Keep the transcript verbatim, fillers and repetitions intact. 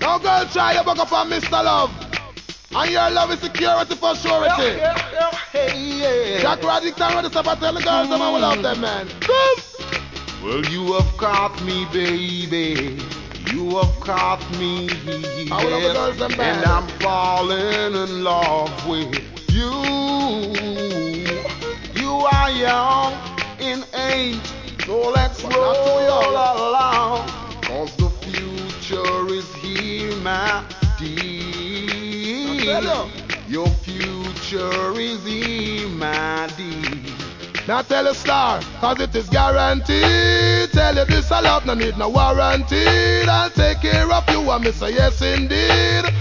Now girl, try your buck up on mister Love. And your love is security for surety. Yeah, yeah, hey, yeah. Jack Radington ready to stop and tell the girls them I will love them, man. Come! Well, you have caught me, baby. You have caught me. I will love the girls them, man. And I'm falling in love with you. You are young in age, so let's But roll not too young. along. Cause the future is here, my dear. Now tell you. Your future is here, my dear. Now tell a star, cause it is guaranteed. Tell you this I love, no need no warranty. I'll take care of you, and me say yes indeed.